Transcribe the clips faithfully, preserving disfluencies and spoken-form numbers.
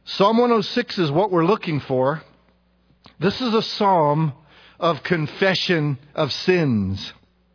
Psalm one oh six is what we're looking for. This is a psalm of confession of sins.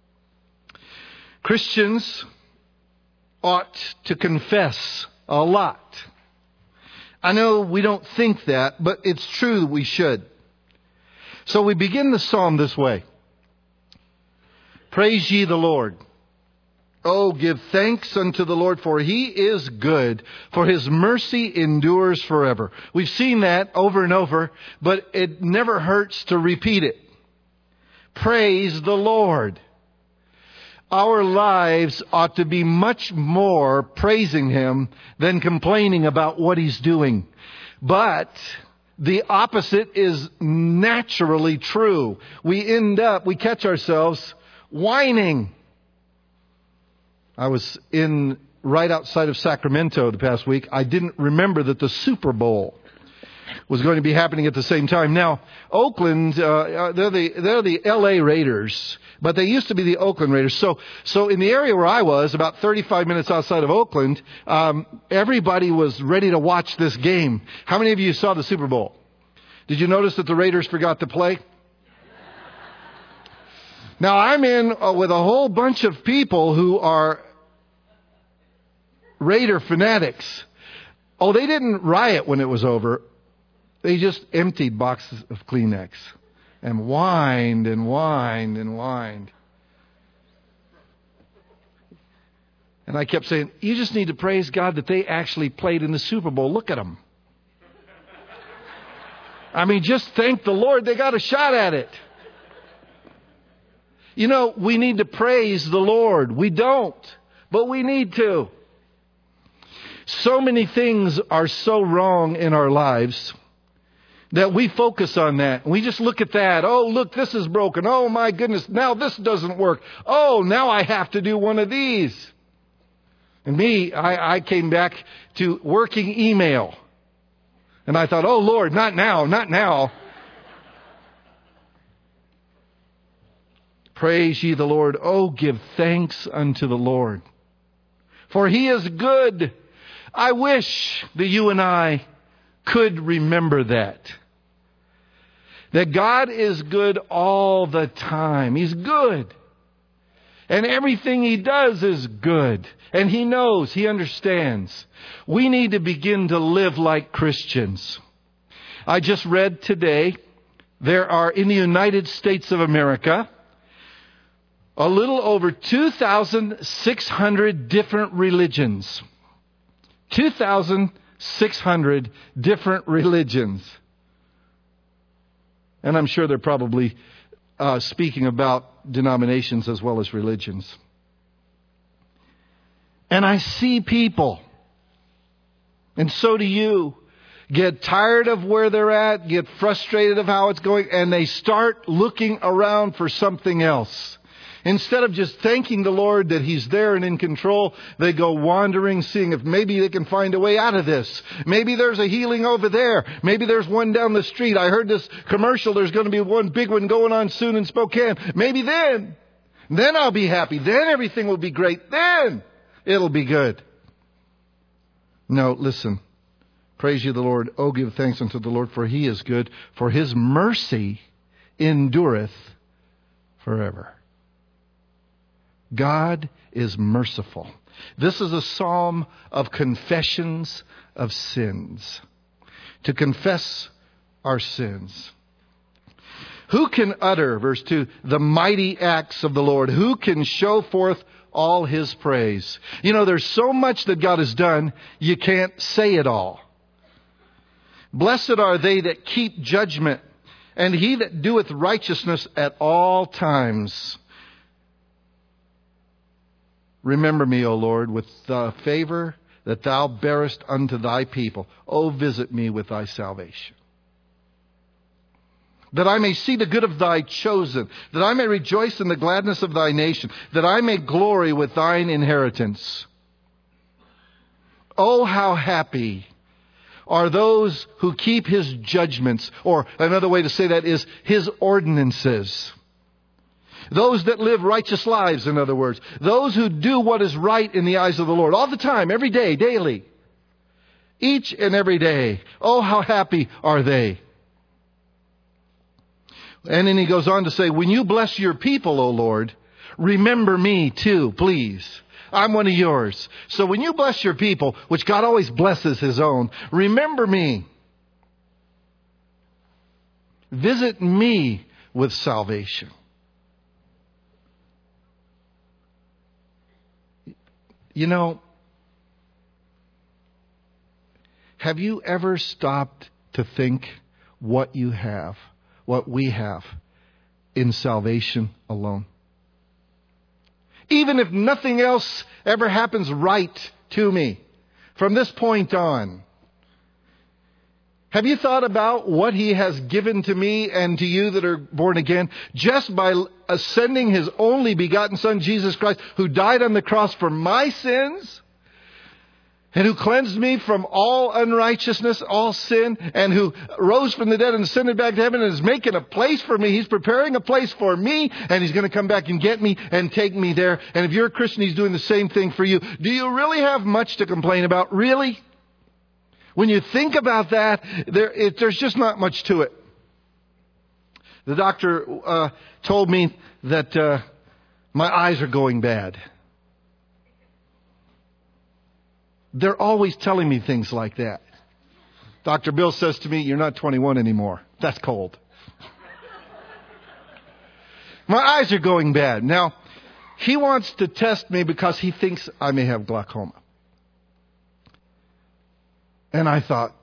Christians ought to confess a lot. I know we don't think that, but it's true that we should. So we begin the psalm this way. Praise ye the Lord. Oh, give thanks unto the Lord, for He is good, for His mercy endures forever. We've seen that over and over, but it never hurts to repeat it. Praise the Lord. Our lives ought to be much more praising Him than complaining about what He's doing. But the opposite is naturally true. We end up, we catch ourselves whining. I was in right outside of Sacramento the past week. I didn't remember that the Super Bowl was going to be happening at the same time. Now, Oakland, uh, they're the they're the L A Raiders, but they used to be the Oakland Raiders. So, so in the area where I was, about thirty-five minutes outside of Oakland, um, everybody was ready to watch this game. How many of you saw the Super Bowl? Did you notice that the Raiders forgot to play? Now, I'm in uh, with a whole bunch of people who are Raider fanatics. Oh, they didn't riot when it was over. They just emptied boxes of Kleenex and whined and whined and whined. And I kept saying, you just need to praise God that they actually played in the Super Bowl. Look at them. I mean, just thank the Lord they got a shot at it. You know, we need to praise the Lord. We don't, but we need to. So many things are so wrong in our lives that we focus on that. We just look at that. Oh, look, this is broken. Oh, my goodness, now this doesn't work. Oh, now I have to do one of these. And me, I, I came back to working email. And I thought, oh, Lord, not now, not now. Praise ye the Lord. Oh, give thanks unto the Lord. For He is good. I wish that you and I could remember that. That God is good all the time. He's good. And everything He does is good. And He knows, He understands. We need to begin to live like Christians. I just read today, there are in the United States of America, a little over two thousand six hundred different religions. two thousand six hundred different religions. And I'm sure they're probably uh, speaking about denominations as well as religions. And I see people, and so do you, get tired of where they're at, get frustrated of how it's going, and they start looking around for something else. Instead of just thanking the Lord that He's there and in control, they go wandering, seeing if maybe they can find a way out of this. Maybe there's a healing over there. Maybe there's one down the street. I heard this commercial. There's going to be one big one going on soon in Spokane. Maybe then, then I'll be happy. Then everything will be great. Then it'll be good. No, listen. Praise ye the Lord. Oh, give thanks unto the Lord, for He is good. For His mercy endureth forever. God is merciful. This is a psalm of confessions of sins. To confess our sins. Who can utter, verse two, the mighty acts of the Lord? Who can show forth all His praise? You know, there's so much that God has done, you can't say it all. Blessed are they that keep judgment, and he that doeth righteousness at all times. Remember me, O Lord, with the favor that Thou bearest unto Thy people. O visit me with Thy salvation. That I may see the good of Thy chosen. That I may rejoice in the gladness of Thy nation. That I may glory with Thine inheritance. Oh, how happy are those who keep His judgments. Or another way to say that is His ordinances. Those that live righteous lives, in other words. Those who do what is right in the eyes of the Lord. All the time, every day, daily. each and every day. Oh, how happy are they. And then he goes on to say, when you bless your people, O Lord, remember me too, please. I'm one of yours. So when you bless your people, which God always blesses his own, remember me. Visit me with salvation. You know, have you ever stopped to think what you have, what we have in salvation alone? Even if nothing else ever happens right to me from this point on, have you thought about what he has given to me and to you that are born again just by sending his only begotten Son, Jesus Christ, who died on the cross for my sins and who cleansed me from all unrighteousness, all sin, and who rose from the dead and ascended back to heaven and is making a place for me. He's preparing a place for me, and he's going to come back and get me and take me there. And if you're a Christian, he's doing the same thing for you. Do you really have much to complain about? Really? When you think about that, there, it, there's just not much to it. The doctor uh, told me that uh, my eyes are going bad. They're always telling me things like that. Doctor Bill says to me, you're not twenty-one anymore. That's cold. My eyes are going bad. Now, he wants to test me because he thinks I may have glaucoma. And I thought,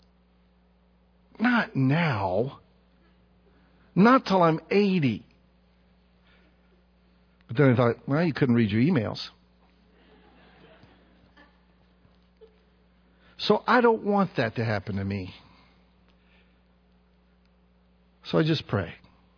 not now. Not till I'm eighty. But then I thought, well, you couldn't read your emails. So I don't want that to happen to me. So I just pray.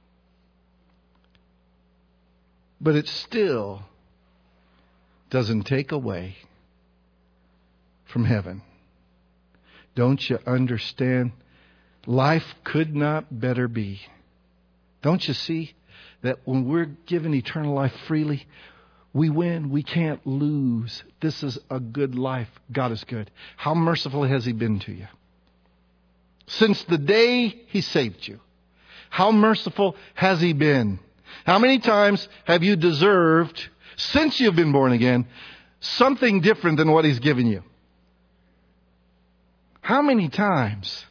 But it still doesn't take away from heaven. Don't you understand? Life could not better be. Don't you see that when we're given eternal life freely, we win. We can't lose. This is a good life. God is good. How merciful has he been to you? Since the day he saved you, how merciful has he been? How many times have you deserved, since you've been born again, something different than what he's given you? How many times?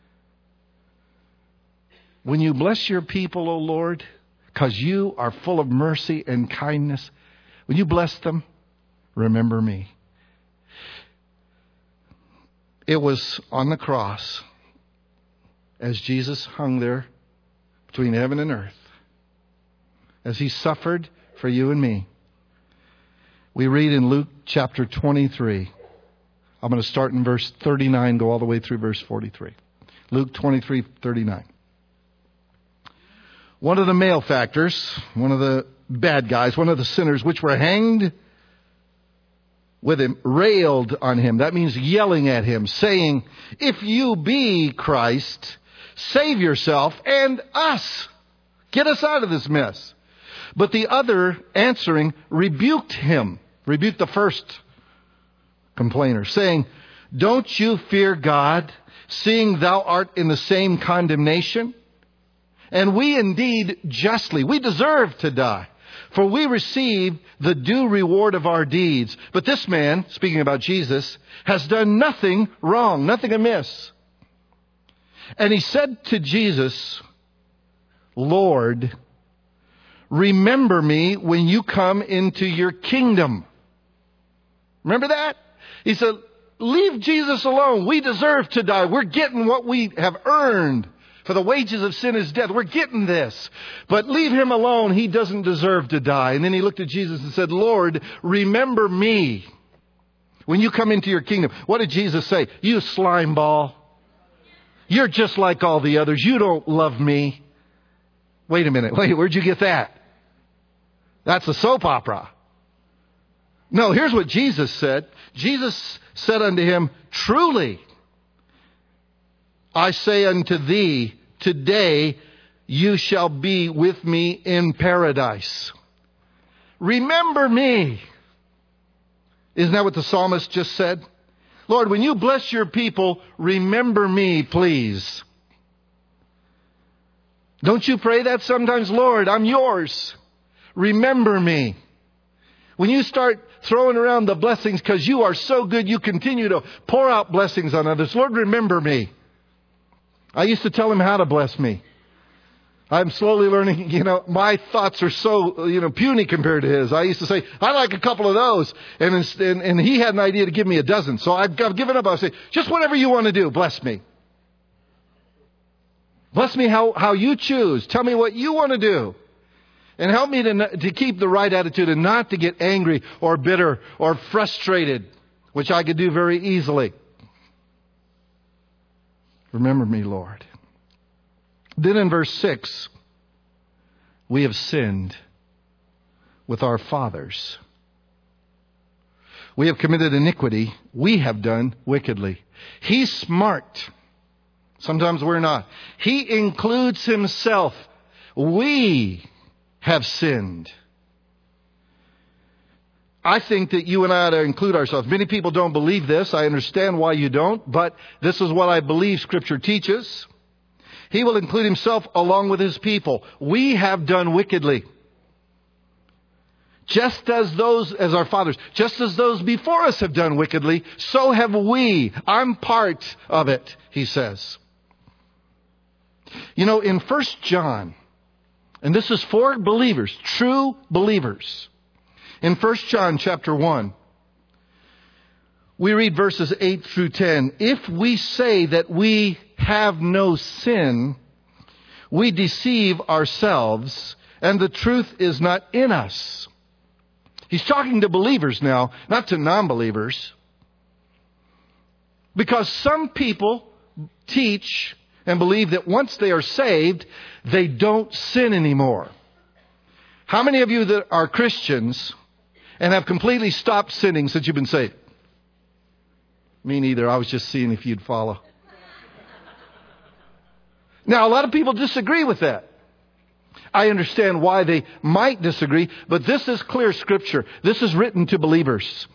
When you bless your people, O Lord, because you are full of mercy and kindness, when you bless them, remember me. It was on the cross, as Jesus hung there between heaven and earth, as he suffered for you and me. We read in Luke chapter twenty-three. I'm going to start in verse thirty-nine, go all the way through verse forty-three. Luke twenty-three, thirty-nine. One of the malefactors, one of the bad guys, one of the sinners, which were hanged with him, railed on him. That means yelling at him, saying, if you be Christ, save yourself and us. Get us out of this mess. But the other, answering, rebuked him, rebuked the first complainer, saying, don't you fear God, seeing thou art in the same condemnation? And we indeed justly, we deserve to die, for we receive the due reward of our deeds. But this man, speaking about Jesus, has done nothing wrong, nothing amiss. And he said to Jesus, Lord, remember me when you come into your kingdom. Remember that? He said, leave Jesus alone. We deserve to die. We're getting what we have earned. For the wages of sin is death. We're getting this. But leave him alone. He doesn't deserve to die. And then he looked at Jesus and said, Lord, remember me when you come into your kingdom. What did Jesus say? You slime ball. You're just like all the others. You don't love me. Wait a minute. Wait, where'd you get that? That's a soap opera. No, here's what Jesus said. Jesus said unto him, truly, I say unto thee, today you shall be with me in paradise. Remember me. Isn't that what the psalmist just said? Lord, when you bless your people, remember me, please. Don't you pray that sometimes? Lord, I'm yours. Remember me. When you start throwing around the blessings because you are so good, you continue to pour out blessings on others. Lord, remember me. I used to tell him how to bless me. I'm slowly learning, you know, my thoughts are so, you know, puny compared to his. I used to say, I like a couple of those. And, and, and he had an idea to give me a dozen. So I've, I've given up. I say, just whatever you want to do, bless me. Bless me how, how you choose. Tell me what you want to do. And help me to, to keep the right attitude and not to get angry or bitter or frustrated, which I could do very easily. Remember me, Lord. Then in verse six, we have sinned with our fathers. We have committed iniquity. We have done wickedly. He's smart. Sometimes we're not. He includes himself. We have sinned. I think that you and I ought to include ourselves. Many people don't believe this. I understand why you don't, but this is what I believe Scripture teaches. He will include himself along with his people. We have done wickedly. Just as those, as our fathers, just as those before us have done wickedly, so have we. I'm part of it, he says. You know, in First John, and this is for believers, true believers. In First John chapter one, we read verses eight through ten. If we say that we have no sin, we deceive ourselves, and the truth is not in us. He's talking to believers now, not to non-believers. Because some people teach and believe that once they are saved, they don't sin anymore. How many of you that are Christians and have completely stopped sinning since you've been saved? Me neither. I was just seeing if you'd follow. Now, a lot of people disagree with that. I understand why they might disagree, but this is clear Scripture. This is written to believers.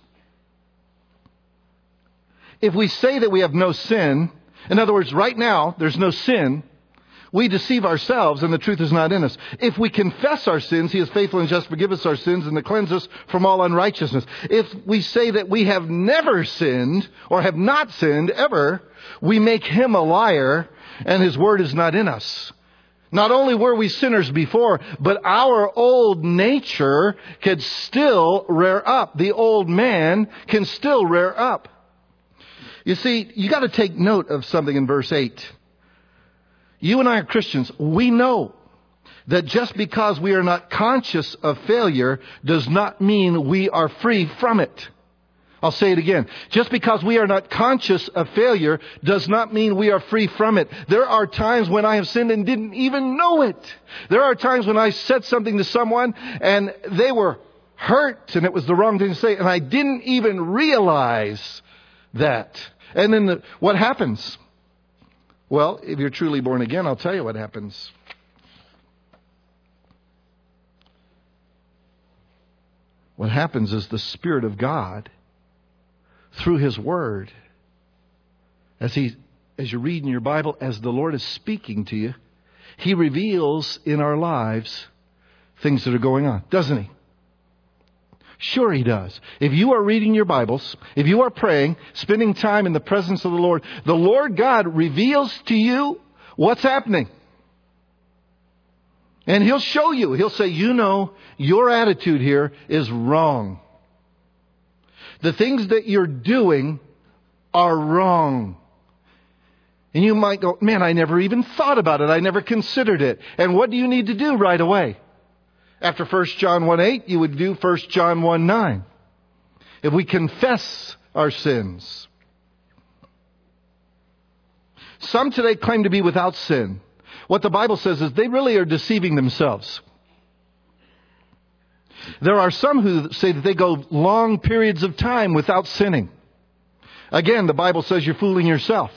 If we say that we have no sin, in other words, right now, there's no sin, we deceive ourselves and the truth is not in us. If we confess our sins, He is faithful and just to forgive us our sins and to cleanse us from all unrighteousness. If we say that we have never sinned or have not sinned ever, we make Him a liar and His word is not in us. Not only were we sinners before, but our old nature could still rear up. The old man can still rear up. You see, you got to take note of something in verse eight. You and I are Christians. We know that just because we are not conscious of failure does not mean we are free from it. I'll say it again. Just because we are not conscious of failure does not mean we are free from it. There are times when I have sinned and didn't even know it. There are times when I said something to someone and they were hurt and it was the wrong thing to say and I didn't even realize that. And then the, what happens? Well, if you're truly born again, I'll tell you what happens. What happens is the Spirit of God, through His Word, as He, as you read in your Bible, as the Lord is speaking to you, He reveals in our lives things that are going on, doesn't He? Sure He does. If you are reading your Bibles, if you are praying, spending time in the presence of the Lord, the Lord God reveals to you what's happening. And He'll show you. He'll say, you know, your attitude here is wrong. The things that you're doing are wrong. And you might go, man, I never even thought about it. I never considered it. And what do you need to do right away? After First John one eight, you would do First John one nine. If we confess our sins. Some today claim to be without sin. What the Bible says is they really are deceiving themselves. There are some who say that they go long periods of time without sinning. Again, the Bible says you're fooling yourself.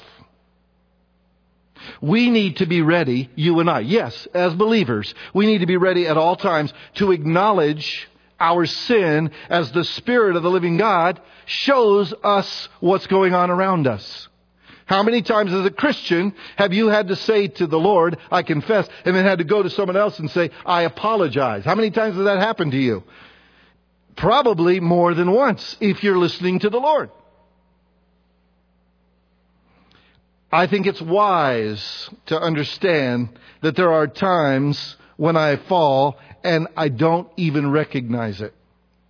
We need to be ready, you and I. Yes, as believers, we need to be ready at all times to acknowledge our sin as the Spirit of the living God shows us what's going on around us. How many times as a Christian have you had to say to the Lord, I confess, and then had to go to someone else and say, I apologize? How many times has that happened to you? Probably more than once if you're listening to the Lord. I think it's wise to understand that there are times when I fall and I don't even recognize it.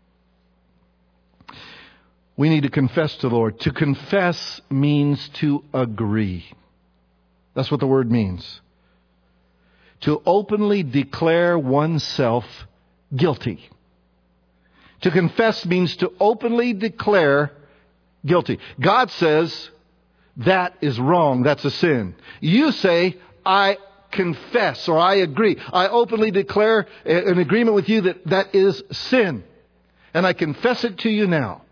We need to confess to the Lord. To confess means to agree. That's what the word means. To openly declare oneself guilty. To confess means to openly declare guilty. God says, that is wrong. That's a sin. You say, I confess or I agree. I openly declare an agreement with you that that is sin. And I confess it to you now.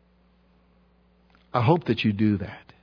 I hope that you do that.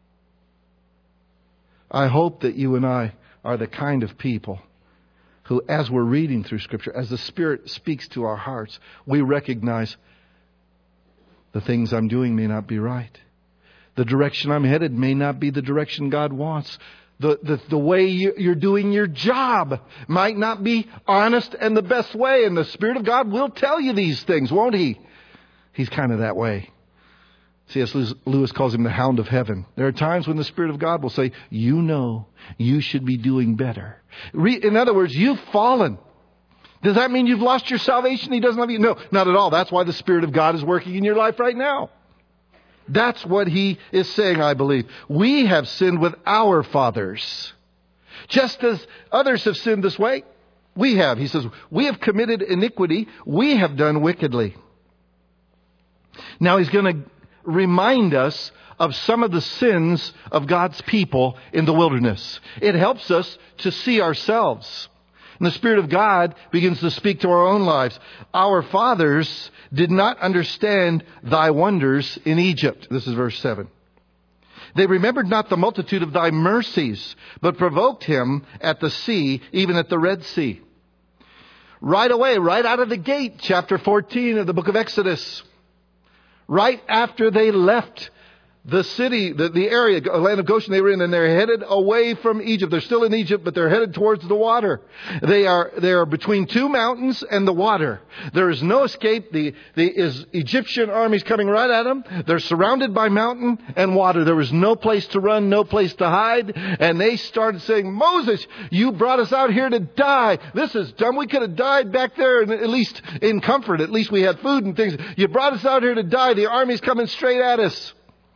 I hope that you and I are the kind of people who, as we're reading through Scripture, as the Spirit speaks to our hearts, we recognize the things I'm doing may not be right. The direction I'm headed may not be the direction God wants. The, the, the way you're doing your job might not be honest and the best way. And the Spirit of God will tell you these things, won't He? He's kind of that way. C S Lewis calls him the hound of heaven. There are times when the Spirit of God will say, you know, you should be doing better. In other words, you've fallen. Does that mean you've lost your salvation? He doesn't love you? No, not at all. That's why the Spirit of God is working in your life right now. That's what He is saying, I believe. We have sinned with our fathers. Just as others have sinned this way, we have. He says, we have committed iniquity. We have done wickedly. Now He's going to remind us of some of the sins of God's people in the wilderness. It helps us to see ourselves. And the Spirit of God begins to speak to our own lives. Our fathers did not understand thy wonders in Egypt. This is verse seven. They remembered not the multitude of thy mercies, but provoked him at the sea, even at the Red Sea. Right away, right out of the gate, chapter fourteen of the book of Exodus. Right after they left the city, the, the area, land of Goshen they were in, and they're headed away from Egypt. They're still in Egypt, but they're headed towards the water. They are, they are between two mountains and the water. There is no escape. The, the is Egyptian armies coming right at them. They're surrounded by mountain and water. There was no place to run, no place to hide. And they started saying, Moses, you brought us out here to die. This is dumb. We could have died back there, and at least in comfort. At least we had food and things. You brought us out here to die. The army's coming straight at us.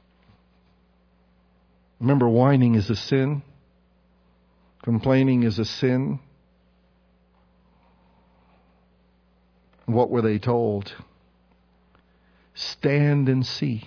Remember, whining is a sin. Complaining is a sin. What were they told? Stand and see.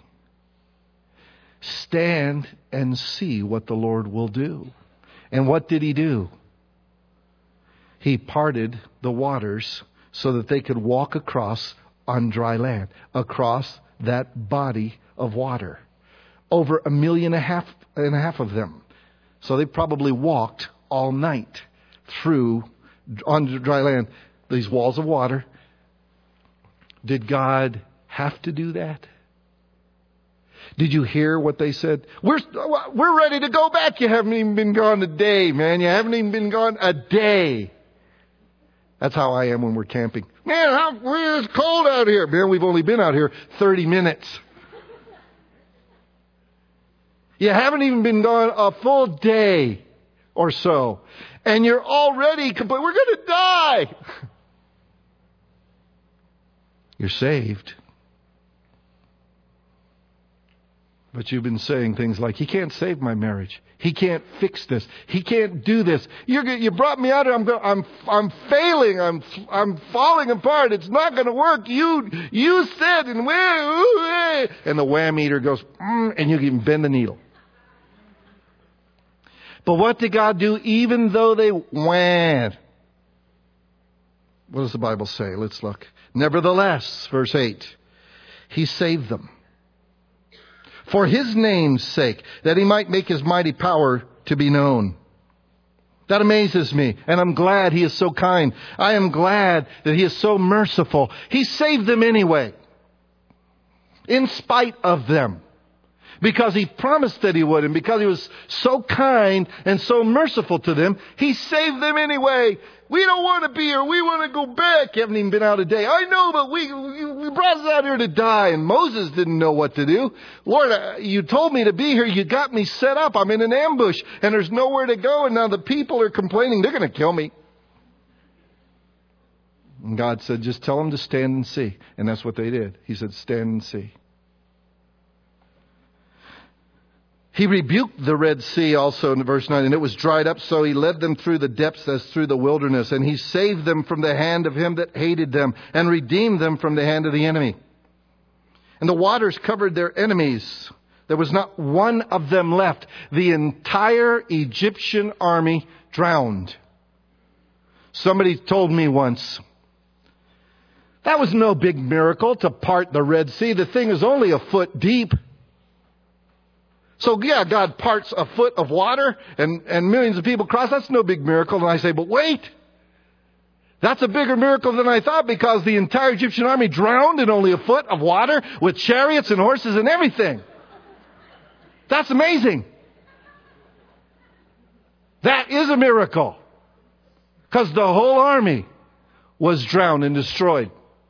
Stand and see what the Lord will do. And what did He do? He parted the waters so that they could walk across on dry land, across that body of water. Over a million and a half and a half of them. So they probably walked all night through on dry land, these walls of water. Did God have to do that? Did you hear what they said? We're we're ready to go back. You haven't even been gone a day, man. You haven't even been gone a day. That's how I am when we're camping. Man, how, it's cold out here. Man, we've only been out here thirty minutes. You haven't even been gone a full day or so. And you're already complaining, we're going to die. You're saved. But you've been saying things like, He can't save my marriage. He can't fix this. He can't do this. You're, you brought me out here. I'm, go, I'm, I'm failing. I'm, I'm falling apart. It's not going to work. You, you said, and where, and the wham meter goes, mm, and you can bend the needle. But what did God do even though they went? What does the Bible say? Let's look. Nevertheless, verse eight, He saved them. For His name's sake, that He might make His mighty power to be known. That amazes me. And I'm glad He is so kind. I am glad that He is so merciful. He saved them anyway. In spite of them. Because He promised that He would. And because He was so kind and so merciful to them, He saved them anyway. We don't want to be here. We want to go back. You haven't even been out a day. I know, but we, we brought us out here to die. And Moses didn't know what to do. Lord, you told me to be here. You got me set up. I'm in an ambush and there's nowhere to go. And now the people are complaining. They're going to kill me. And God said, just tell them to stand and see. And that's what they did. He said, stand and see. He rebuked the Red Sea also in verse nine, and it was dried up, so He led them through the depths as through the wilderness, and He saved them from the hand of him that hated them, and redeemed them from the hand of the enemy. And the waters covered their enemies. There was not one of them left. The entire Egyptian army drowned. Somebody told me once, that was no big miracle to part the Red Sea. The thing is only a foot deep. So yeah, God parts a foot of water and, and millions of people cross. That's no big miracle. And I say, but wait, that's a bigger miracle than I thought, because the entire Egyptian army drowned in only a foot of water with chariots and horses and everything. That's amazing. That is a miracle, because the whole army was drowned and destroyed.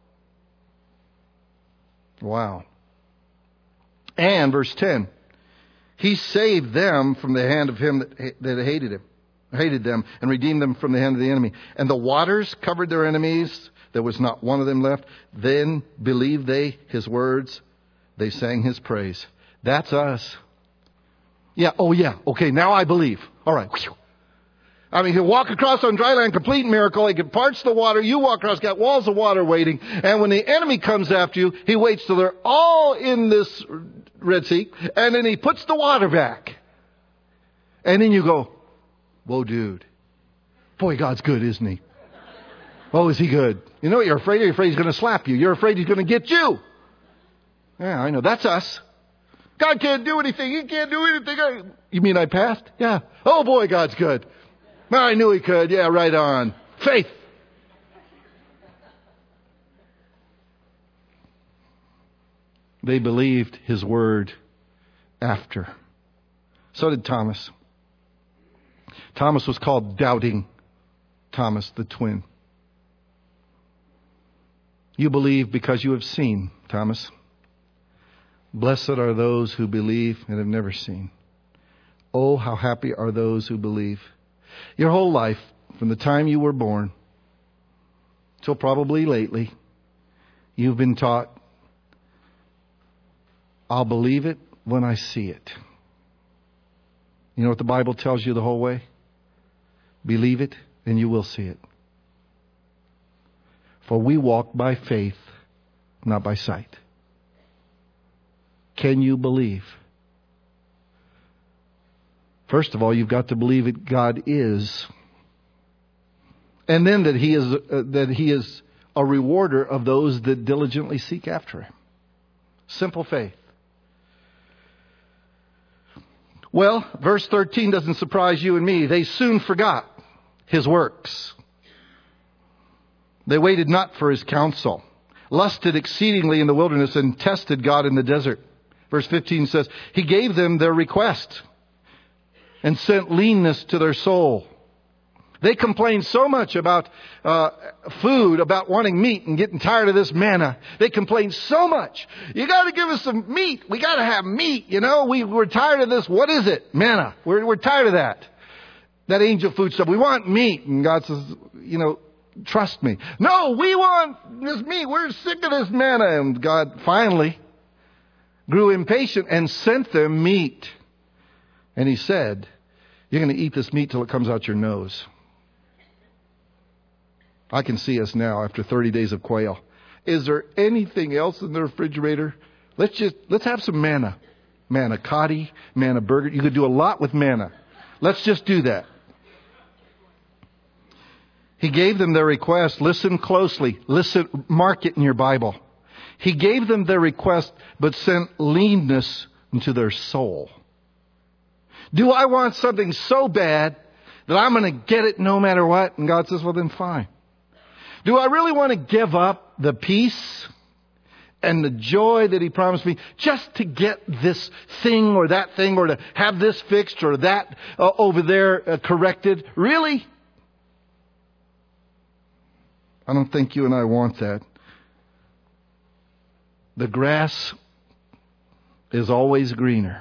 Wow. And verse ten. He saved them from the hand of him that, that hated him, hated them, and redeemed them from the hand of the enemy. And the waters covered their enemies. There was not one of them left. Then believed they His words. They sang His praise. That's us. Yeah. Oh yeah. Okay. Now I believe. All right. I mean, He'll walk across on dry land, complete miracle. He can parts the water. You walk across, got walls of water waiting. And when the enemy comes after you, He waits till they're all in this Red Sea, and then He puts the water back. And then you go, whoa, dude. Boy, God's good, isn't He? Oh, is He good? You know what you're afraid of? You're afraid He's going to slap you. You're afraid He's going to get you. Yeah, I know. That's us. God can't do anything. He can't do anything. You mean I passed? Yeah. Oh, boy, God's good. I knew He could. Yeah, right on. Faith. They believed His word after. So did Thomas. Thomas was called Doubting Thomas, the twin. You believe because you have seen, Thomas. Blessed are those who believe and have never seen. Oh, how happy are those who believe. Your whole life, from the time you were born till probably lately, you've been taught, I'll believe it when I see it. You know what the Bible tells you the whole way? Believe it and you will see it. For we walk by faith, not by sight. Can you believe? First of all, you've got to believe that God is. And then that He is uh, that He is a rewarder of those that diligently seek after Him. Simple faith. Well, verse thirteen doesn't surprise you and me. They soon forgot His works. They waited not for His counsel, lusted exceedingly in the wilderness, and tested God in the desert. Verse fifteen says, He gave them their request and sent leanness to their soul. They complained so much about uh, food, about wanting meat and getting tired of this manna. They complained so much. You got to give us some meat. We got to have meat. You know, we, we're tired of this. What is it? Manna. We're, we're tired of that. That angel food stuff. We want meat. And God says, you know, trust me. No, we want this meat. We're sick of this manna. And God finally grew impatient and sent them meat. And He said, you're going to eat this meat till it comes out your nose. I can see us now after thirty days of quail. Is there anything else in the refrigerator? Let's just, let's have some manna. Manna cotti, manna burger. You could do a lot with manna. Let's just do that. He gave them their request. Listen closely. Listen, mark it in your Bible. He gave them their request, but sent leanness into their soul. Do I want something so bad That I'm going to get it no matter what? And God says, well then fine. Do I really want to give up the peace and the joy that He promised me just to get this thing or that thing, or to have this fixed or that uh, over there uh, corrected? Really? I don't think you and I want that. The grass is always greener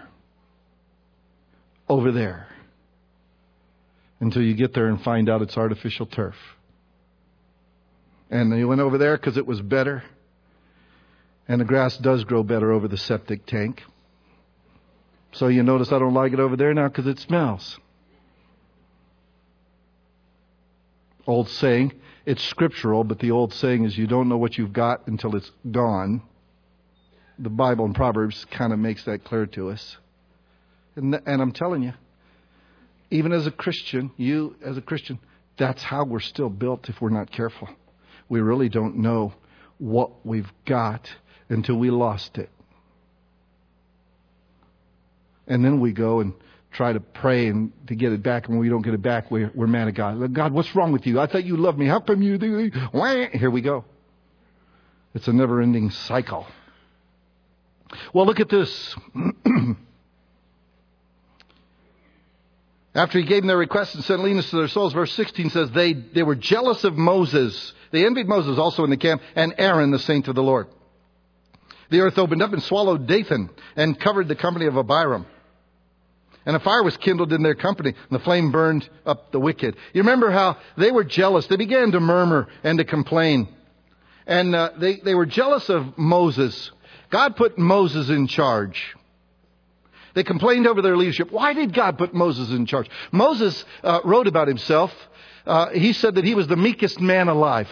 over there until you get there and find out it's artificial turf. And you went over there because it was better. And the grass does grow better over the septic tank. So you notice I don't like it over there now because it smells. Old saying, it's scriptural, but the old saying is you don't know what you've got until it's gone. The Bible in Proverbs kind of makes that clear to us. And, and I'm telling you, even as a Christian, you as a Christian, that's how we're still built if we're not careful. We really don't know what we've got until we lost it. And then we go and try to pray and to get it back, and when we don't get it back, we're, we're mad at God. God, what's wrong with you? I thought you loved me. How come you do? Here we go. It's a never-ending cycle. Well, look at this. After He gave them their request and sent leanness to their souls, verse sixteen says, they, they were jealous of Moses. They envied Moses also in the camp, and Aaron, the saint of the Lord. The earth opened up and swallowed Dathan and covered the company of Abiram. And a fire was kindled in their company, and the flame burned up the wicked. You remember how they were jealous. They began to murmur and to complain. And uh, they, they were jealous of Moses. God put Moses in charge. They complained over their leadership. Why did God put Moses in charge? Moses uh, wrote about himself. Uh, he said that he was the meekest man alive.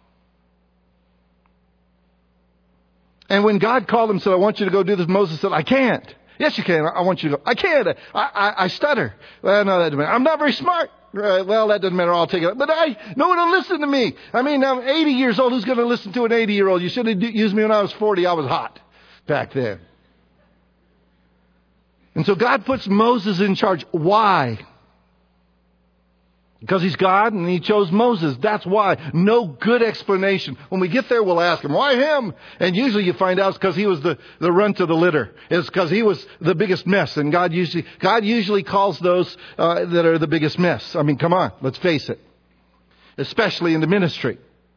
And when God called him and said, I want you to go do this, Moses said, I can't. Yes, you can. I want you to go. I can't. I, I, I stutter. Well, no, that doesn't matter. I'm not very smart. Uh, well, that doesn't matter. I'll take it. But I, no one will listen to me. I mean, I'm eighty years old. Who's going to listen to an eighty-year-old? You should have used me when I was forty. I was hot back then. And so God puts Moses in charge. Why? Because He's God and He chose Moses. That's why. No good explanation. When we get there, we'll ask Him, why him? And usually you find out it's because he was the, the runt of the litter. It's because he was the biggest mess. And God usually, God usually calls those uh, that are the biggest mess. I mean, come on, let's face it. Especially in the ministry.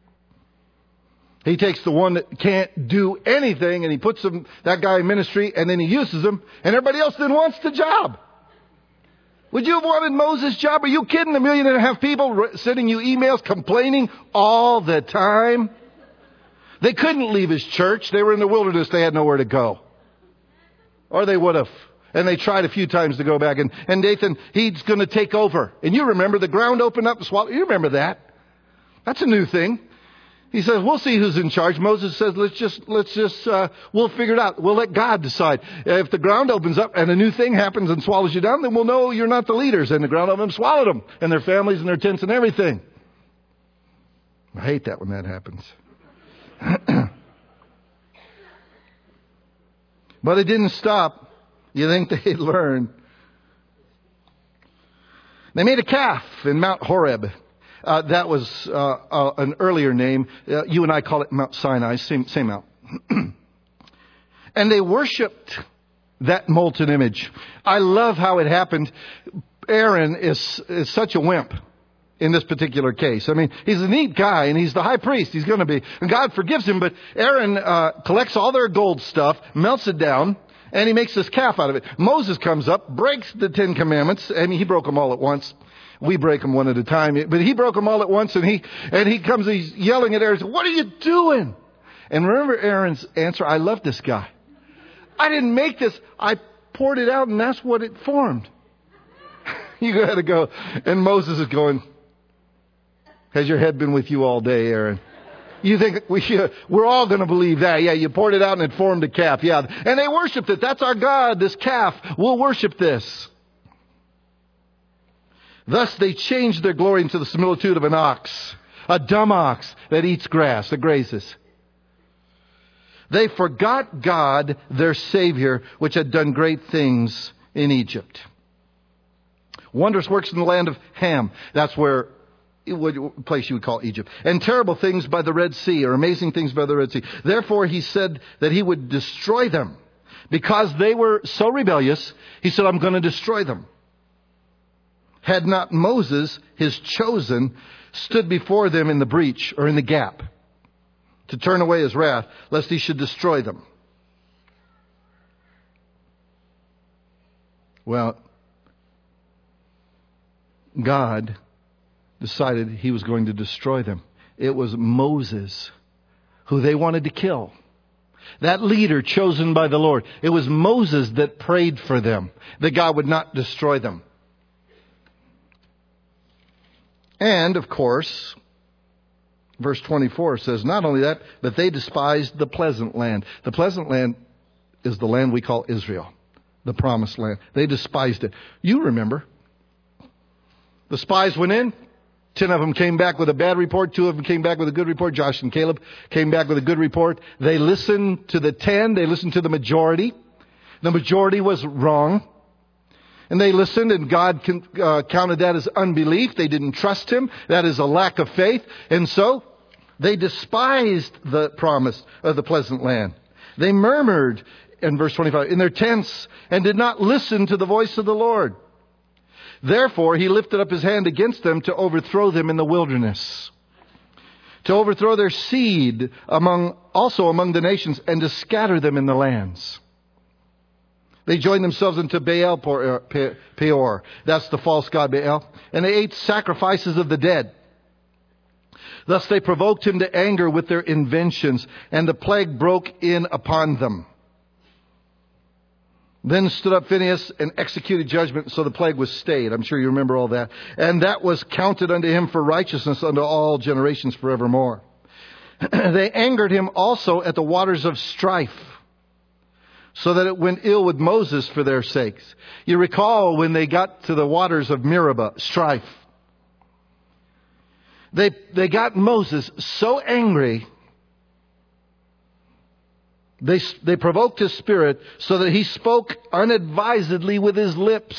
He takes the one that can't do anything and He puts them, that guy in ministry, and then He uses them, and everybody else then wants the job. Would you have wanted Moses' job? Are you kidding? A million and a half people sending you emails complaining all the time. They couldn't leave his church. They were in the wilderness. They had nowhere to go. Or they would have. And they tried a few times to go back. And, and Dathan, he's going to take over. And you remember the ground opened up and swallowed. You remember that. That's a new thing. He says, we'll see who's in charge. Moses says, let's just, let's just, uh, we'll figure it out. We'll let God decide. If the ground opens up and a new thing happens and swallows you down, then we'll know you're not the leaders. And the ground opened up and swallowed them and their families and their tents and everything. I hate that when that happens. But it didn't stop. You think they'd learn. They made a calf in Mount Horeb. Uh, that was uh, uh, an earlier name. Uh, you and I call it Mount Sinai, same, same mount. And they worshipped that molten image. I love how it happened. Aaron is, is such a wimp in this particular case. I mean, he's a neat guy, and he's the high priest. He's going to be. And God forgives him, but Aaron uh, collects all their gold stuff, melts it down, and he makes this calf out of it. Moses comes up, breaks the Ten Commandments. I mean, he broke them all at once. We break them one at a time. But he broke them all at once, and he and he comes, he's yelling at Aaron, what are you doing? And remember Aaron's answer? I love this guy. I didn't make this. I poured it out, and that's what it formed. You got to go. And Moses is going, has your head been with you all day, Aaron? You think we should, we're all going to believe that? Yeah, you poured it out, and it formed a calf. Yeah. And they worshiped it. That's our God, this calf. We'll worship this. Thus they changed their glory into the similitude of an ox, a dumb ox that eats grass, that grazes. They forgot God, their Savior, which had done great things in Egypt. Wondrous works in the land of Ham. That's where, what place you would call Egypt. And terrible things by the Red Sea, or amazing things by the Red Sea. Therefore he said that he would destroy them. Because they were so rebellious, he said, I'm going to destroy them. Had not Moses, his chosen, stood before them in the breach, or in the gap, to turn away his wrath, lest he should destroy them. Well, God decided he was going to destroy them. It was Moses who they wanted to kill. That leader chosen by the Lord. It was Moses that prayed for them, that God would not destroy them. And, of course, verse twenty-four says, not only that, but they despised the pleasant land. The pleasant land is the land we call Israel, the promised land. They despised it. You remember, the spies went in. Ten of them came back with a bad report. Two of them came back with a good report. Josh and Caleb came back with a good report. They listened to the ten. They listened to the majority. The majority was wrong. And they listened, and God uh, counted that as unbelief. They didn't trust Him. That is a lack of faith. And so they despised the promise of the pleasant land. They murmured, in verse twenty-five, in their tents, and did not listen to the voice of the Lord. Therefore, he lifted up his hand against them to overthrow them in the wilderness, to overthrow their seed among, also among the nations, and to scatter them in the lands. They joined themselves into Baal Peor. That's the false god Baal. And they ate sacrifices of the dead. Thus they provoked him to anger with their inventions, and the plague broke in upon them. Then stood up Phinehas and executed judgment, so the plague was stayed. I'm sure you remember all that. And that was counted unto him for righteousness unto all generations forevermore. They angered him also at the waters of strife, so that it went ill with Moses for their sakes. You recall when they got to the waters of Meribah, strife. They, they got Moses so angry, They, they provoked his spirit so that he spoke unadvisedly with his lips.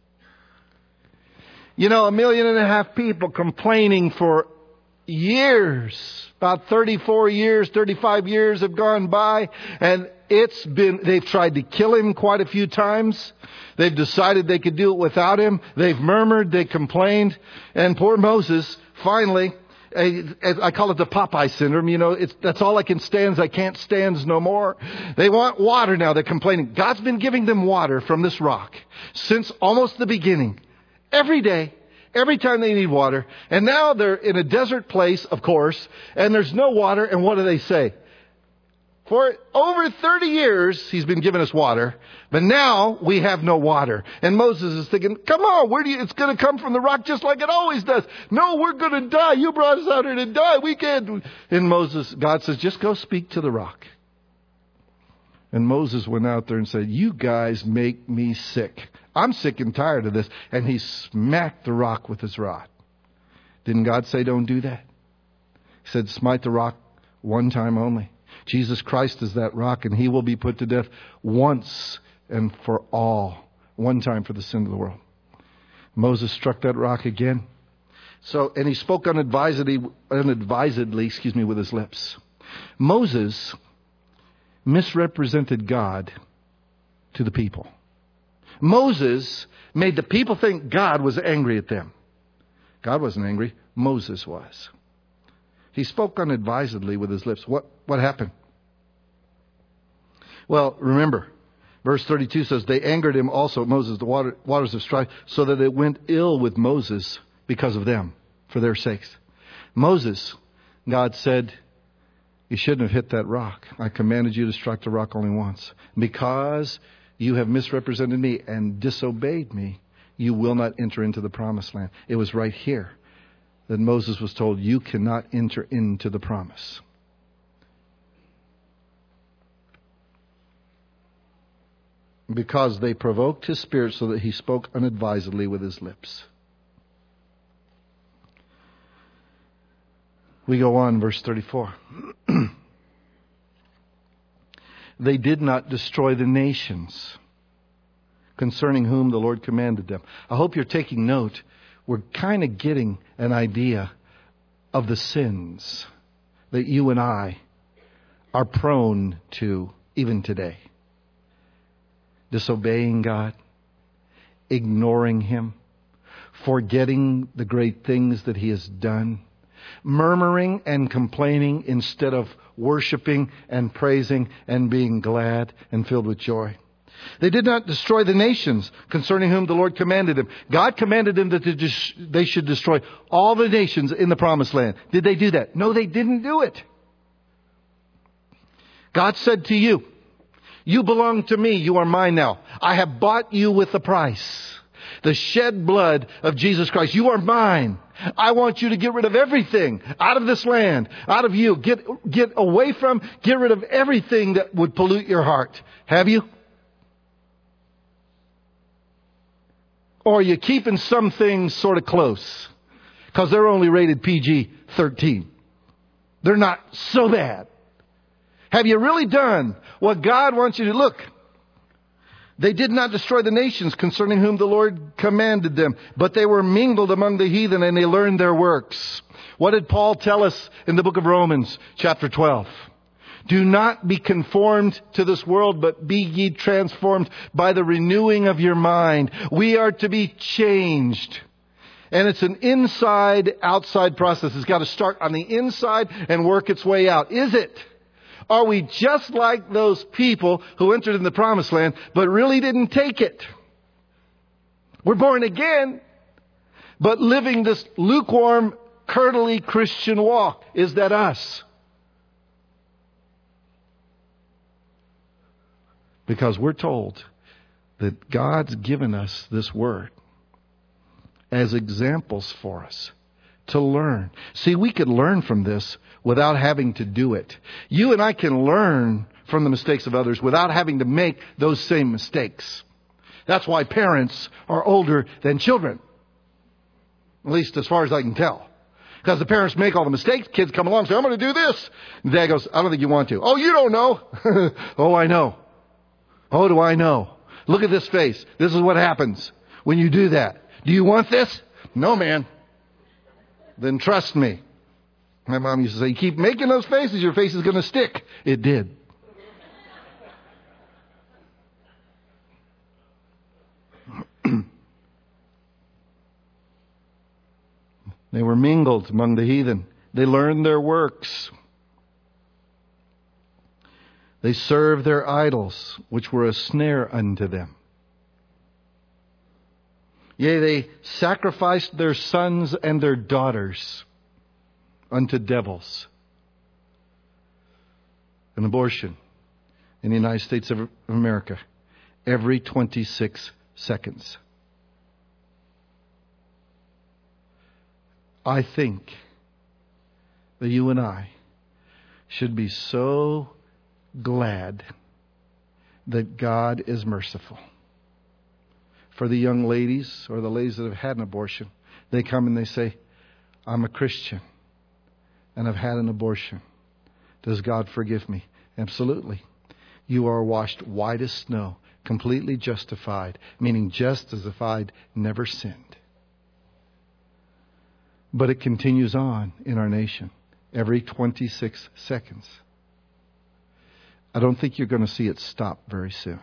You know, a million and a half people complaining for years, about thirty-four years, thirty-five years have gone by, and it's been, they've tried to kill him quite a few times. They've decided they could do it without him. They've murmured, they complained, and poor Moses finally, I call it the Popeye syndrome. You know, it's, that's all I can stand. I can't stand no more. They want water now. They're complaining. God's been giving them water from this rock since almost the beginning. Every day, every time they need water. And now they're in a desert place, of course, and there's no water. And what do they say? For over thirty years, he's been giving us water, but now we have no water. And Moses is thinking, come on, where do you, it's going to come from the rock just like it always does. No, we're going to die. You brought us out here to die. We can't. And Moses, God says, just go speak to the rock. And Moses went out there and said, you guys make me sick. I'm sick and tired of this. And he smacked the rock with his rod. Didn't God say don't do that? He said, smite the rock one time only. Jesus Christ is that rock, and he will be put to death once and for all. One time for the sin of the world. Moses struck that rock again. So, and he spoke unadvisedly, unadvisedly, excuse me, with his lips. Moses misrepresented God to the people. Moses made the people think God was angry at them. God wasn't angry. Moses was. He spoke unadvisedly with his lips. What, what happened? Well, remember, verse thirty-two says, they angered him also, Moses, the water, waters of strife, so that it went ill with Moses because of them, for their sakes. Moses, God said, you shouldn't have hit that rock. I commanded you to strike the rock only once. Because you have misrepresented me and disobeyed me, you will not enter into the promised land. It was right here that Moses was told, you cannot enter into the promise. Because they provoked his spirit so that he spoke unadvisedly with his lips. We go on, verse thirty-four. They did not destroy the nations. concerning whom the Lord commanded them. I hope you're taking note. We're kind of getting an idea of the sins that you and I are prone to even today. Disobeying God, ignoring Him, forgetting the great things that He has done, murmuring and complaining instead of worshiping and praising and being glad and filled with joy. They did not destroy the nations concerning whom the Lord commanded them. God commanded them that they should destroy all the nations in the promised land. Did they do that? No, they didn't do it. God said to you, you belong to me. You are mine now. I have bought you with a price. The shed blood of Jesus Christ. You are mine. I want you to get rid of everything out of this land, out of you. Get, get away from, get rid of everything that would pollute your heart. Have you? Or are you keeping some things sort of close? Because they're only rated P G thirteen. They're not so bad. Have you really done what God wants you to? Look, they did not destroy the nations concerning whom the Lord commanded them, but they were mingled among the heathen and they learned their works. What did Paul tell us in the book of Romans, chapter twelve? Do not be conformed to this world, but be ye transformed by the renewing of your mind. We are to be changed. And it's an inside-outside process. It's got to start on the inside and work its way out. Is it? Are we just like those people who entered in the promised land, but really didn't take it? We're born again, but living this lukewarm, curdly Christian walk. Is that us? Because we're told that God's given us this word as examples for us to learn. See, we could learn from this without having to do it. You and I can learn from the mistakes of others without having to make those same mistakes. That's why parents are older than children. At least as far as I can tell. Because the parents make all the mistakes, kids come along and say, I'm going to do this. And Dad goes, I don't think you want to. Oh, you don't know. Oh, I know. Oh, do I know? Look at this face. This is what happens when you do that. Do you want this? No, man. Then trust me. My mom used to say, you keep making those faces, your face is going to stick. It did. They were mingled among the heathen. They learned their works. They served their idols, which were a snare unto them. Yea, they sacrificed their sons and their daughters unto devils. An abortion in the United States of America every twenty-six seconds. I think that you and I should be so glad that God is merciful. For the young ladies or the ladies that have had an abortion, they come and they say, I'm a Christian and I've had an abortion. Does God forgive me? Absolutely. You are washed white as snow, completely justified, meaning just as if I'd never sinned. But it continues on in our nation every twenty-six seconds. I don't think you're going to see it stop very soon.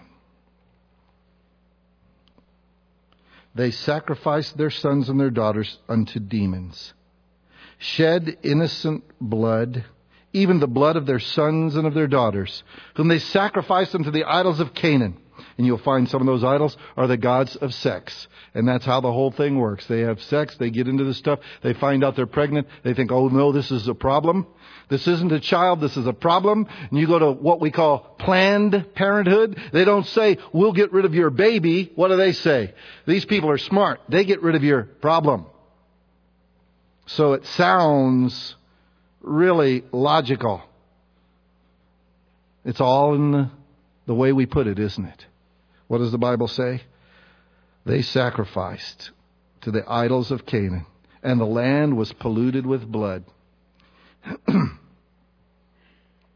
They sacrificed their sons and their daughters unto demons, shed innocent blood, even the blood of their sons and of their daughters, whom they sacrificed unto the idols of Canaan. And you'll find some of those idols are the gods of sex. And that's how the whole thing works. They have sex, they get into this stuff, they find out they're pregnant, they think, oh no, this is a problem. This isn't a child, this is a problem. And you go to what we call Planned Parenthood. They don't say, we'll get rid of your baby. What do they say? These people are smart. They get rid of your problem. So it sounds really logical. It's all in the, the way we put it, isn't it? What does the Bible say? They sacrificed to the idols of Canaan, and the land was polluted with blood.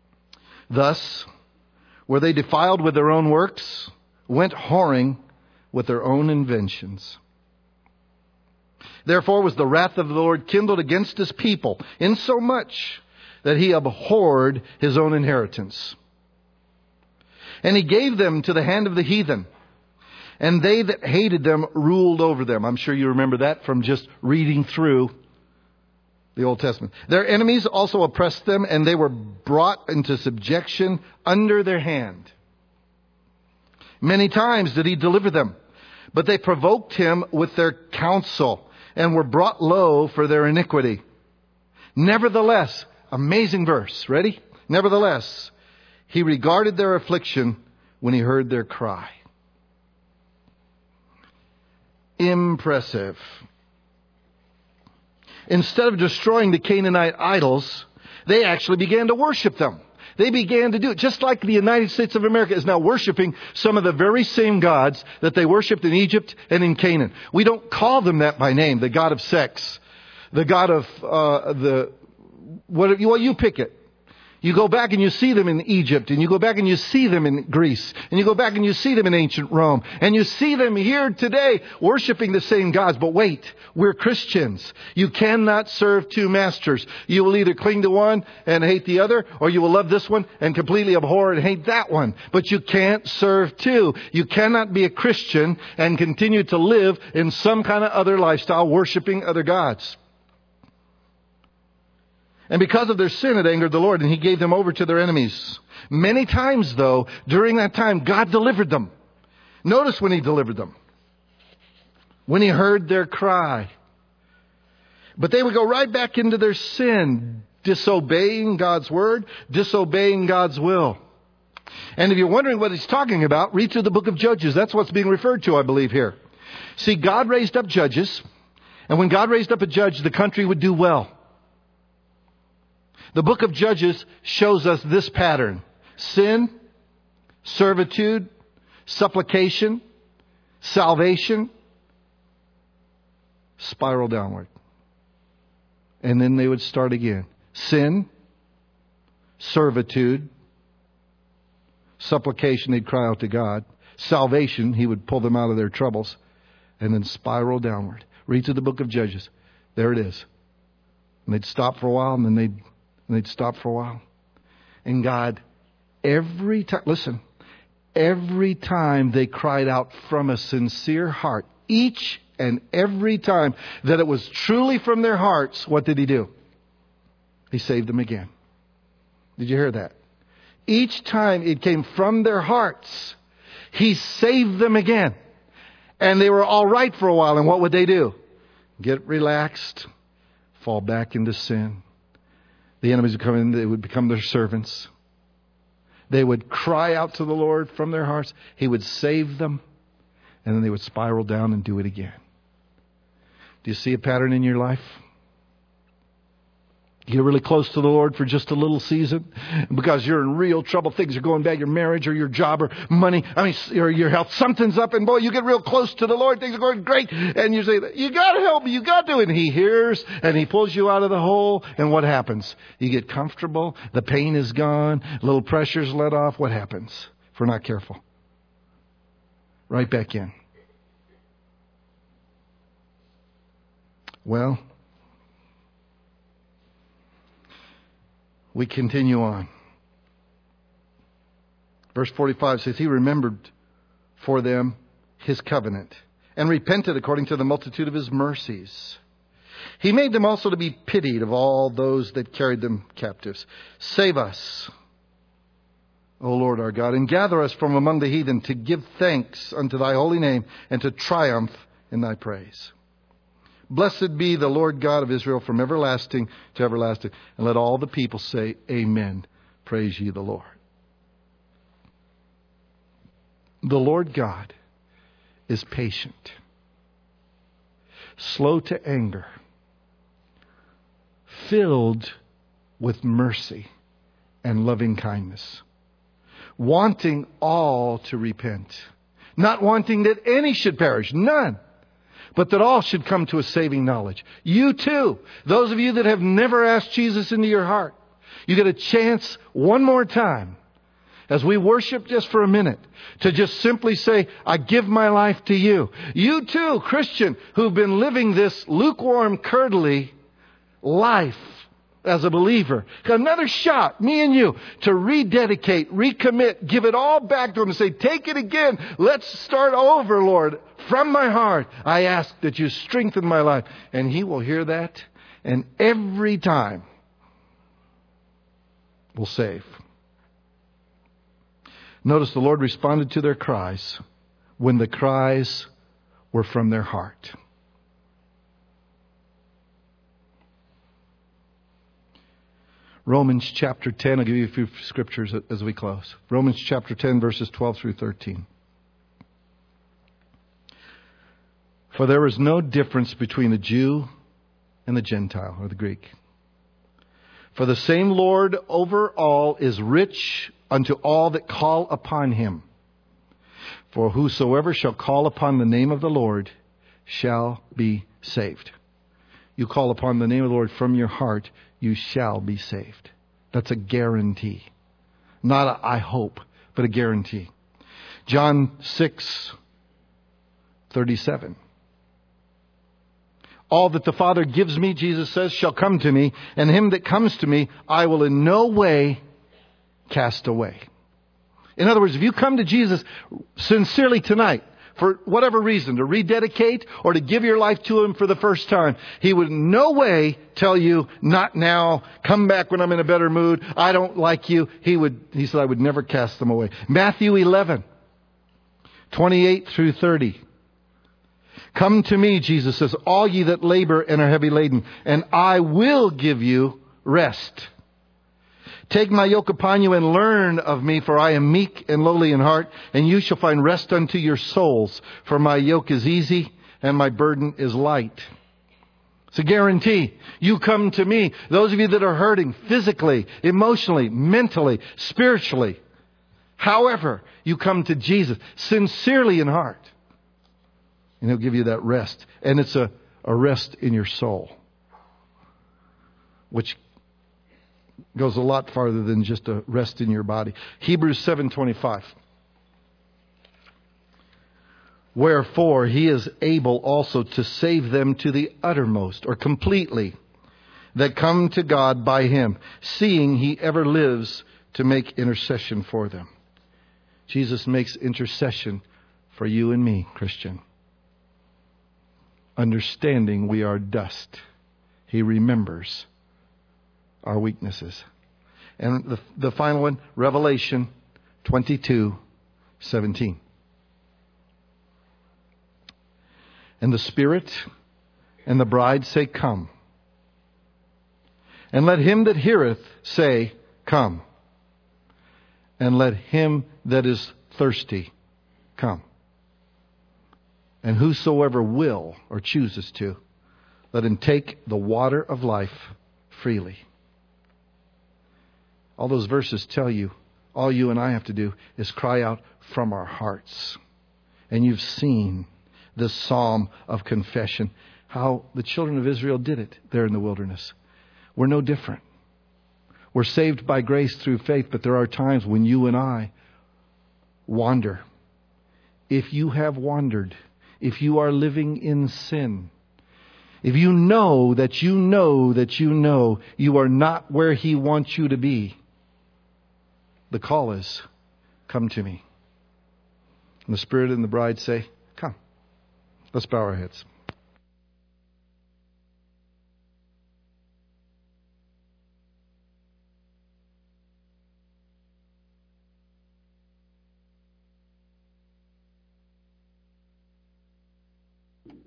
Thus were they defiled with their own works, went whoring with their own inventions. Therefore was the wrath of the Lord kindled against his people, insomuch that he abhorred his own inheritance. And he gave them to the hand of the heathen, and they that hated them ruled over them. I'm sure you remember that from just reading through the Old Testament. Their enemies also oppressed them, and they were brought into subjection under their hand. Many times did he deliver them, but they provoked him with their counsel, and were brought low for their iniquity. Nevertheless, amazing verse. Ready? Nevertheless, he regarded their affliction when he heard their cry. Impressive. Instead of destroying the Canaanite idols, they actually began to worship them. They began to do it, just like the United States of America is now worshiping some of the very same gods that they worshipped in Egypt and in Canaan. We don't call them that by name, the god of sex, the god of uh, the, what, well, you pick it. You go back and you see them in Egypt, and you go back and you see them in Greece, and you go back and you see them in ancient Rome, and you see them here today worshiping the same gods. But wait, we're Christians. You cannot serve two masters. You will either cling to one and hate the other, or you will love this one and completely abhor and hate that one. But you can't serve two. You cannot be a Christian and continue to live in some kind of other lifestyle worshiping other gods. And because of their sin, it angered the Lord, and he gave them over to their enemies. Many times, though, during that time, God delivered them. Notice when he delivered them. When he heard their cry. But they would go right back into their sin, disobeying God's word, disobeying God's will. And if you're wondering what he's talking about, read through the book of Judges. That's what's being referred to, I believe, here. See, God raised up judges, and when God raised up a judge, the country would do well. The book of Judges shows us this pattern. Sin, servitude, supplication, salvation, spiral downward. And then they would start again. Sin, servitude, supplication, they'd cry out to God. Salvation, he would pull them out of their troubles. And then spiral downward. Read through the book of Judges. There it is. And they'd stop for a while, and then they'd And they'd stop for a while. And God, every time, listen, every time they cried out from a sincere heart, each and every time that it was truly from their hearts, what did he do? He saved them again. Did you hear that? Each time it came from their hearts, he saved them again. And they were all right for a while. And what would they do? Get relaxed, fall back into sin. The enemies would come in, they would become their servants. They would cry out to the Lord from their hearts. He would save them. And then they would spiral down and do it again. Do you see a pattern in your life? You get really close to the Lord for just a little season because you're in real trouble. Things are going bad. Your marriage or your job or money, I mean, or your health. Something's up, and boy, you get real close to the Lord. Things are going great. And you say, you got to help me. You got to. And he hears and he pulls you out of the hole. And what happens? You get comfortable. The pain is gone. A little pressure's let off. What happens if we're not careful? Right back in. Well, we continue on. Verse forty-five says, he remembered for them his covenant and repented according to the multitude of his mercies. He made them also to be pitied of all those that carried them captives. Save us, O Lord our God, and gather us from among the heathen to give thanks unto thy holy name and to triumph in thy praise. Blessed be the Lord God of Israel from everlasting to everlasting. And let all the people say, Amen. Praise ye the Lord. The Lord God is patient, slow to anger, filled with mercy and loving kindness, wanting all to repent, not wanting that any should perish, none, but that all should come to a saving knowledge. You too, those of you that have never asked Jesus into your heart, you get a chance one more time as we worship just for a minute, to just simply say, I give my life to you. You too, Christian, who've been living this lukewarm, curdly life as a believer. Another shot, me and you, to rededicate, recommit, give it all back to Him and say, take it again. Let's start over, Lord. From my heart, I ask that you strengthen my life. And He will hear that. And every time will save. Notice the Lord responded to their cries when the cries were from their heart. Romans chapter ten, I'll give you a few scriptures as we close. Romans chapter ten, verses twelve through thirteen. For there is no difference between the Jew and the Gentile, or the Greek. For the same Lord over all is rich unto all that call upon Him. For whosoever shall call upon the name of the Lord shall be saved. You call upon the name of the Lord from your heart, you shall be saved. That's a guarantee. Not a I hope, but a guarantee. John six thirty-seven. All that the Father gives me, Jesus says, shall come to me, and him that comes to me, I will in no way cast away. In other words, if you come to Jesus sincerely tonight, for whatever reason, to rededicate or to give your life to Him for the first time, He would in no way tell you, not now, come back when I'm in a better mood, I don't like you. He would, He said, I would never cast them away. Matthew eleven, twenty-eight through thirty. Come to me, Jesus says, all ye that labor and are heavy laden, and I will give you rest. Take my yoke upon you and learn of me, for I am meek and lowly in heart, and you shall find rest unto your souls. For my yoke is easy and my burden is light. It's a guarantee. You come to me. Those of you that are hurting physically, emotionally, mentally, spiritually. However, you come to Jesus sincerely in heart. And He'll give you that rest. And it's a, a rest in your soul. Which goes a lot farther than just a rest in your body. Hebrews seven twenty-five. Wherefore He is able also to save them to the uttermost, or completely, that come to God by Him, seeing He ever lives to make intercession for them. Jesus makes intercession for you and me, Christian. Understanding we are dust, He remembers our weaknesses. And the, the final one, Revelation twenty-two seventeen. And the Spirit and the bride say, come. And let him that heareth say, come. And let him that is thirsty come. And whosoever will or chooses to, let him take the water of life freely. All those verses tell you, all you and I have to do is cry out from our hearts. And you've seen this psalm of confession, how the children of Israel did it there in the wilderness. We're no different. We're saved by grace through faith, but there are times when you and I wander. If you have wandered, if you are living in sin, if you know that you know that you know you are not where He wants you to be, the call is, come to me. And the Spirit and the bride say, come. Let's bow our heads.